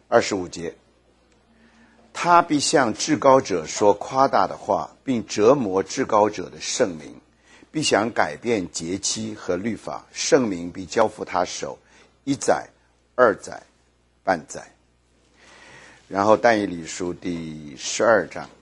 25节，他必向至高者说夸大的话，并折磨至高者的圣名，必想改变节期和律法，圣名必交付他手，1载、2载、半载。然后但以理书第12章。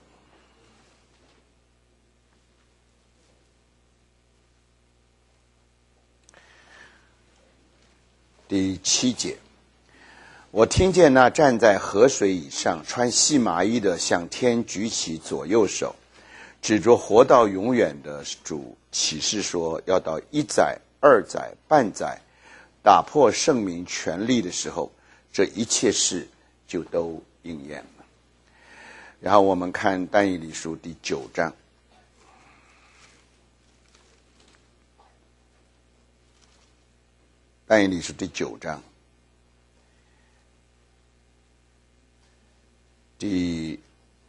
第7节，我听见那站在河水以上穿细麻衣的向天举起左右手，指着活到永远的主启示说，要到1载、2载、半载打破圣名权力的时候，这一切事就都应验了。然后我们看但以理书第9章。但以理书第9章第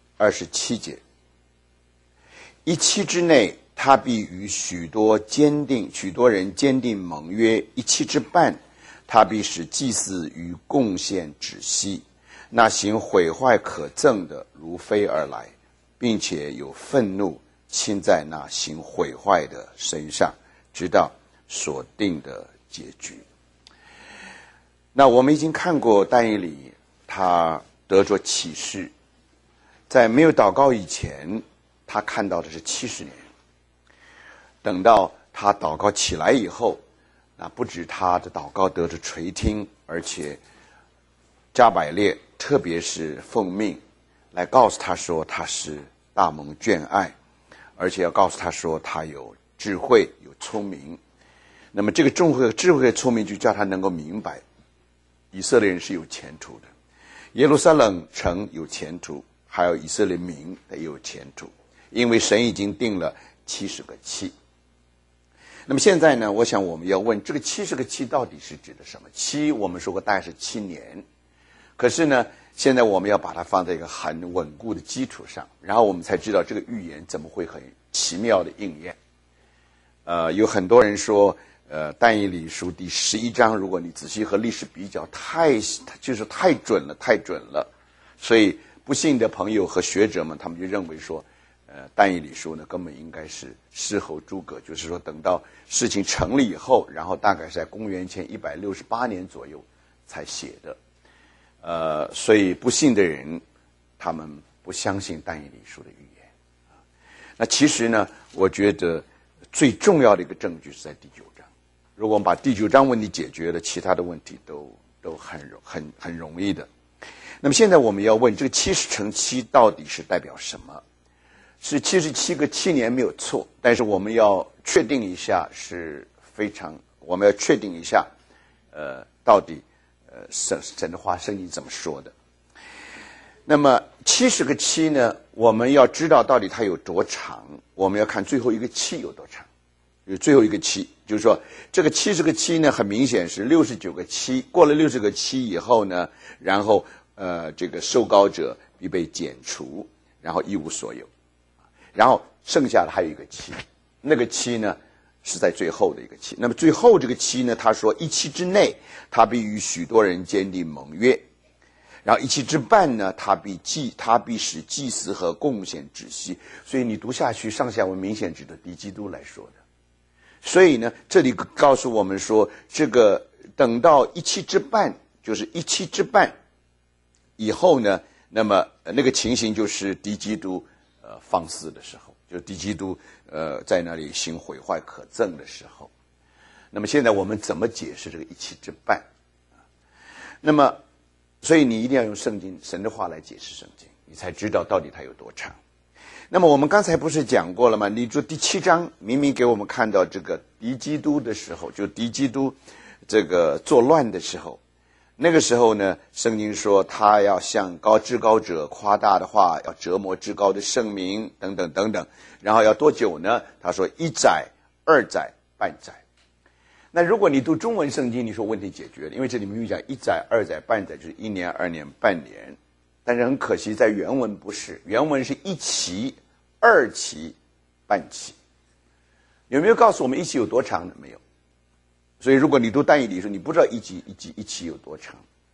27节，1期之内，他必与许多人坚定盟约；1期之半，他必使祭司与贡献止息。那行毁坏可憎的如飞而来，并且有愤怒倾在那行毁坏的身上，直到所定的结局。那我们已经看过但以理他得着启示，在没有祷告以前，他看到的是70年。等到他祷告起来以后，那不止他的祷告得着垂听，而且加百列特别是奉命来告诉他说他是大蒙眷爱，而且要告诉他说他有智慧有聪明。那么这个智慧和聪明就叫他能够明白以色列人是有前途的，耶路撒冷城有前途，还有以色列民也有前途，因为神已经定了70个期。那么现在呢，我想我们要问，这个70个期到底是指的什么？期我们说过大概是7年，可是呢，现在我们要把它放在一个很稳固的基础上，然后我们才知道这个预言怎么会很奇妙的应验。有很多人说但以理书第11章，如果你仔细和历史比较，太准了，所以不信的朋友和学者们，他们就认为说但以理书呢根本应该是事后诸葛，就是说等到事情成了以后，然后大概是在公元前168年左右才写的。所以不信的人他们不相信但以理书的预言。那其实呢，我觉得最重要的一个证据是在第9章。如果我们把第9章问题解决了，其他的问题都很容易的。那么现在我们要问，这个70乘7到底是代表什么？是77个7年没有错，但是我们要确定一下我们要确定一下到底神的话圣经怎么说的。那么70个7呢，我们要知道到底它有多长，我们要看最后一个7有多长。有最后一个7，就是说这个70个7呢，很明显是69个7，过了60个7以后呢，然后这个受膏者必被剪除，然后一无所有，然后剩下的还有一个7，那个7呢是在最后的一个7。那么最后这个7呢，他说1期之内，他必与许多人坚定盟约，然后1期之半呢，他必使祭司和贡献止息。所以你读下去，上下文明显指的敌基督来说的。所以呢，这里告诉我们说，这个等到1期之半，就是1期之半以后呢，那么那个情形就是敌基督放肆的时候，就是敌基督在那里行毁坏可憎的时候。那么现在我们怎么解释这个1期之半？那么所以你一定要用圣经神的话来解释圣经，你才知道到底它有多长。那么我们刚才不是讲过了吗？你说第7章明明给我们看到这个敌基督的时候，就敌基督这个作乱的时候，那个时候呢，圣经说他要向至高者夸大的话，要折磨至高的圣名等等等等，然后要多久呢？他说1载、2载、半载。那如果你读中文圣经，你说问题解决了，因为这里明明讲1载、2载、半载，就是1年、2年、半年。但是很可惜，在原文不是，原文是1期、2期、半期。有没有告诉我们1期有多长呢？没有。所以如果你读但以理书，你不知道一期有多长。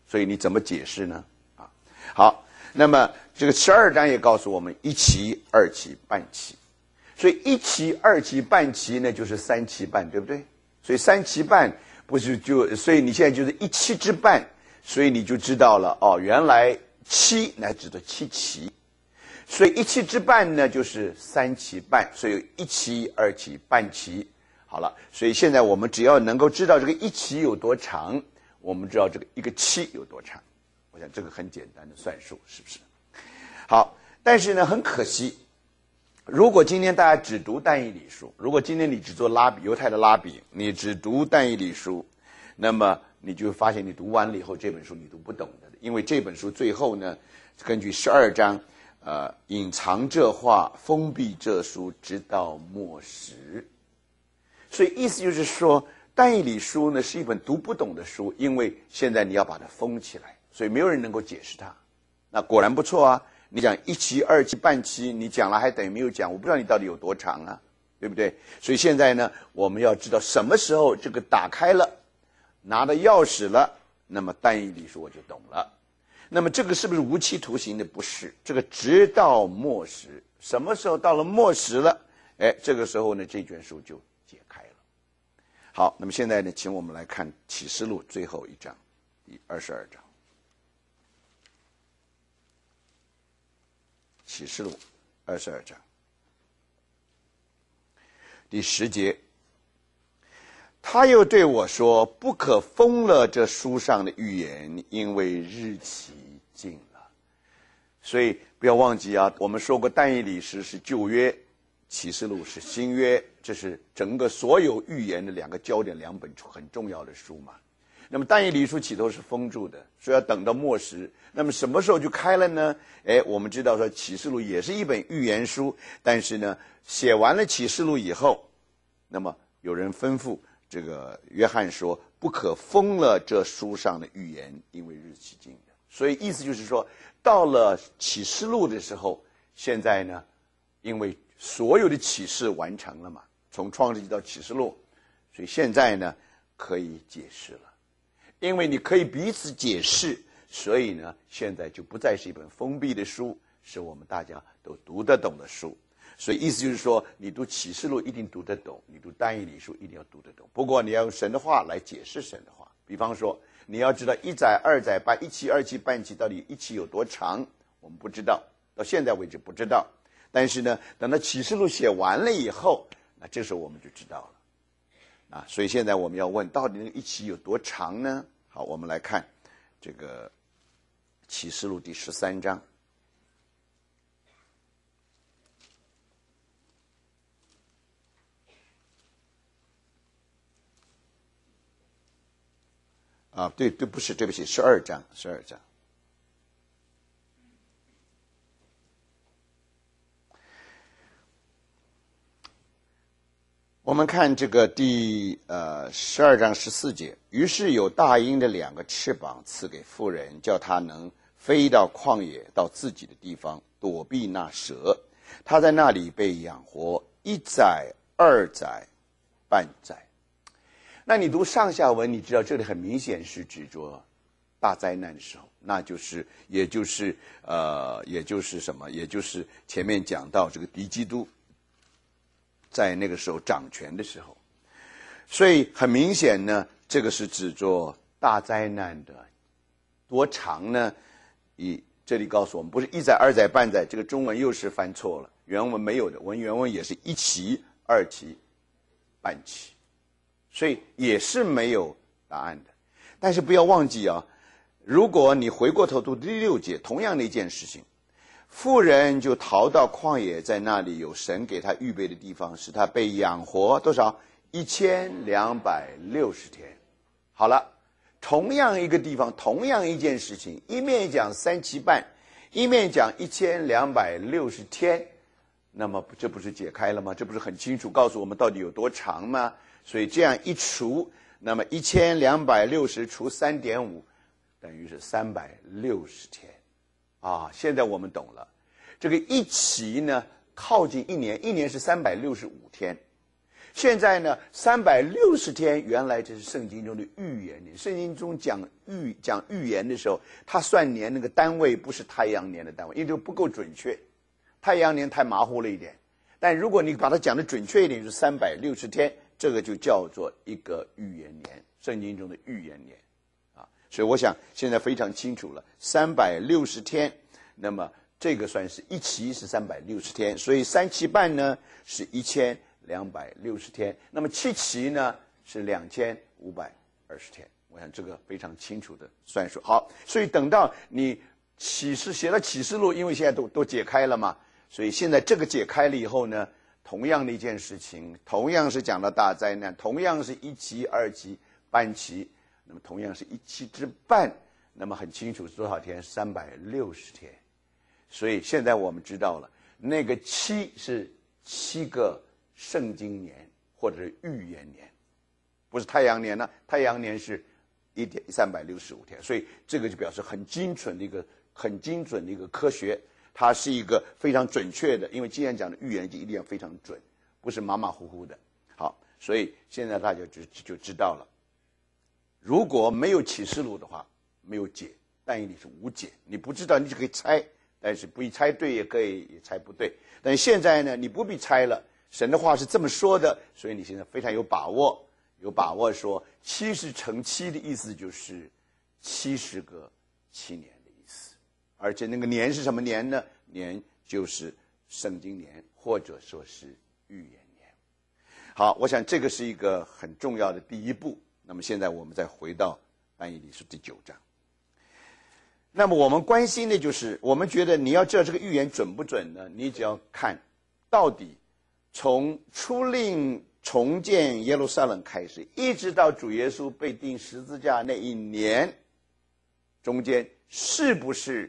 所以你怎么解释呢？啊，好，那么这个12章也告诉我们1期、2期、半期，所以1期、2期、半期呢就是3期半，对不对？所以3期半不是就，所以你现在就是1期之半，所以你就知道了哦，原来7乃指的7期。所以1期之半呢，就是3期半，所以1期、2期、半期。好了，所以现在我们只要能够知道这个1期有多长，我们知道这个1个期有多长。我想这个很简单的算术，是不是？好，但是呢，很可惜，如果今天大家只读但以理书，如果今天你只做拉比犹太的拉比，你只读但以理书，那么你就发现你读完了以后，这本书你读不懂的，因为这本书最后呢，根据12章。隐藏这话，封闭这书，直到末时。所以意思就是说，但以理书呢是一本读不懂的书，因为现在你要把它封起来，所以没有人能够解释它。那果然不错啊！你讲1期、2期、半期，你讲了还等于没有讲，我不知道你到底有多长啊，对不对？所以现在呢，我们要知道什么时候这个打开了，拿到钥匙了，那么但以理书我就懂了。那么这个是不是无期徒刑的？不是，这个直到末时，什么时候到了末时了？哎，这个时候呢，这卷书就解开了。好，那么现在呢，请我们来看启示录最后一章，第22章。启示录22章第10节，他又对我说：“不可封了这书上的预言，因为日期近了。”所以不要忘记啊，我们说过但以理书是旧约，启示录是新约，这是整个所有预言的2个焦点，2本很重要的书嘛。那么但以理书起头是封住的，所以要等到末时。那么什么时候就开了呢？哎，我们知道说启示录也是一本预言书，但是呢，写完了启示录以后，那么有人吩咐这个约翰说，不可封了这书上的预言，因为日期近了。所以意思就是说，到了启示录的时候，现在呢，因为所有的启示完成了嘛，从创世纪到启示录，所以现在呢可以解释了。因为你可以彼此解释，所以呢，现在就不再是一本封闭的书，是我们大家都读得懂的书。所以意思就是说，你读启示录一定读得懂，你读但以理书一定要读得懂。不过你要用神的话来解释神的话。比方说，你要知道1载、2载、半1期、2期、半期到底1期有多长，我们不知道，到现在为止不知道。但是呢，等到启示录写完了以后，那这时候我们就知道了。所以现在我们要问，到底那个1期有多长呢？好，我们来看这个启示录第13章。对，不是，对不起，12章。我们看这个第12章14节，于是有大鹰的2个翅膀赐给妇人，叫他能飞到旷野，到自己的地方，躲避那蛇。他在那里被养活1载、2载、半载。那你读上下文，你知道这里很明显是指着大灾难的时候，那就是也就是什么？也就是前面讲到这个敌基督在那个时候掌权的时候，所以很明显呢，这个是指着大灾难的多长呢？这里告诉我们，不是1载、2载、半载，这个中文又是翻错了，原文没有的，原文也是1期、2期、半期，所以也是没有答案的。但是不要忘记啊，如果你回过头读第6节，同样的一件事情，妇人就逃到旷野，在那里有神给他预备的地方，使他被养活多少？1260天。好了，同样一个地方，同样一件事情，一面讲3期半，一面讲1260天，那么这不是解开了吗？这不是很清楚告诉我们到底有多长吗？所以这样一除，那么1260除3.5，等于是360天。现在我们懂了，这个1期呢靠近1年，1年是365天， 现在呢，360天原来这是圣经中的预言年。圣经中讲预言的时候，他算年那个单位不是太阳年的单位，因为这个不够准确，太阳年太马虎了一点。但如果你把它讲的准确一点，就是360天，这个就叫做一个预言年，圣经中的预言年啊。所以我想现在非常清楚了，360天，那么这个算是一期是360天，所以3期半呢是1260天，那么7期呢是2520天。我想这个非常清楚的算数。好，所以等到你写到启示录，因为现在都解开了嘛，所以现在这个解开了以后呢，同样的一件事情，同样是讲到大灾难，同样是1期、2期、半期，那么同样是1期之半，那么很清楚是多少天？360天。所以现在我们知道了，那个7是7个圣经年或者是预言年，不是太阳年呢，太阳年是365天，所以这个就表示很精准的一个科学，它是一个非常准确的，因为既然讲的预言就一定要非常准，不是马马虎虎的。好，所以现在大家就知道了，如果没有启示录的话，没有解，但以理是无解，你不知道你就可以猜，但是不猜对也可以，也猜不对。但现在呢，你不必猜了，神的话是这么说的，所以你现在非常有把握说70乘7的意思就是70个7年的意思，而且那个年是什么年呢？年就是圣经年，或者说是预言年。好，我想这个是一个很重要的第一步。那么现在我们再回到但以理书第9章。那么我们关心的就是，我们觉得你要知道这个预言准不准呢？你只要看到底从出令重建耶路撒冷开始，一直到主耶稣被钉十字架那一年，中间是不是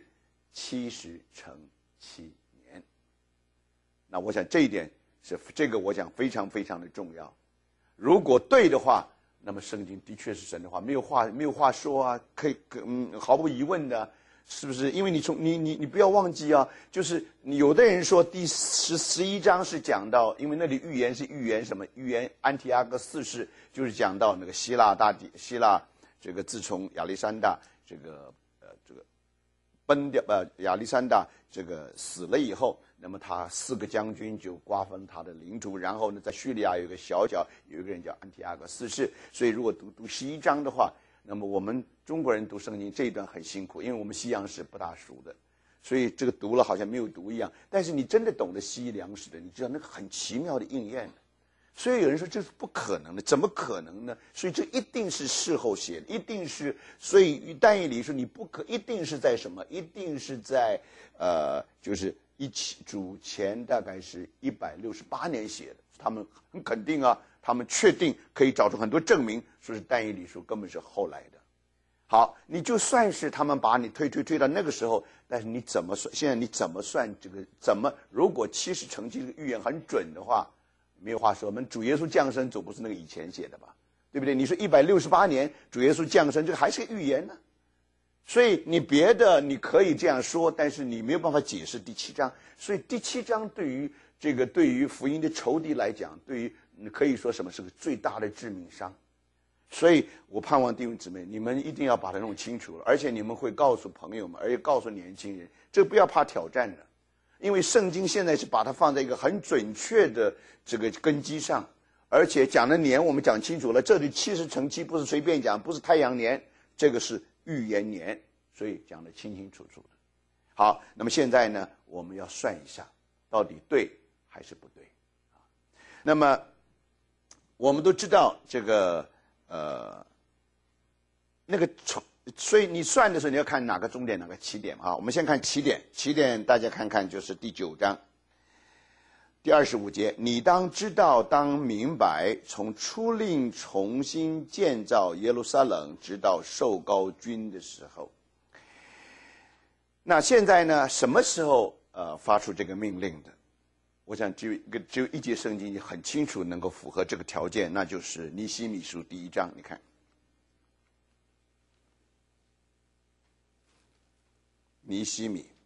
70乘7年？那我想这一点是这个我想非常非常的重要。如果对的话，那么圣经的确是神的话，没有话说啊，可以毫无疑问的，是不是？因为你不要忘记啊，就是有的人说第11章是讲到，因为那里预言是预言什么？预言安提阿哥4世，就是讲到那个希腊这个自从亚历山大这个崩掉亚历山大这个死了以后，那么他4个将军就瓜分他的领土，然后呢，在叙利亚有一个小角，有一个人叫安提阿哥4世。所以如果读11章的话，那么我们中国人读圣经这一段很辛苦，因为我们西洋史不大熟的，所以这个读了好像没有读一样。但是你真的懂得西凉史的，你知道那个很奇妙的应验的。所以有人说这是不可能的，怎么可能呢？所以这一定是事后写的，一定是。所以但以理说你一定是在什么？一定是在就是主前大概是168年写的。他们很肯定啊，他们确定可以找出很多证明，说是但以理书根本是后来的。好，你就算是他们把你推到那个时候，但是你怎么算？现在你怎么算这个？如果70乘7这个预言很准的话？没有话说，我们主耶稣降生总不是那个以前写的吧，对不对？你说168年主耶稣降生，这个还是个预言呢。所以你别的你可以这样说，但是你没有办法解释第7章。所以第7章对于福音的仇敌来讲，对于可以说什么是个最大的致命伤。所以我盼望弟兄姊妹，你们一定要把它弄清楚了，而且你们会告诉朋友们，而且告诉年轻人，这不要怕挑战的。因为圣经现在是把它放在一个很准确的这个根基上，而且讲的年我们讲清楚了，这里70乘7不是随便讲，不是太阳年，这个是预言年，所以讲得清清楚楚的。好，那么现在呢，我们要算一下，到底对还是不对啊？那么我们都知道这个所以你算的时候，你要看哪个终点，哪个起点啊？我们先看起点，起点大家看看就是第9章第25节，你当知道，当明白，从出令重新建造耶路撒冷，直到受膏君的时候。那现在呢，什么时候发出这个命令的？我想只有一节圣经很清楚能够符合这个条件，那就是尼希米书第1章，你看。尼希米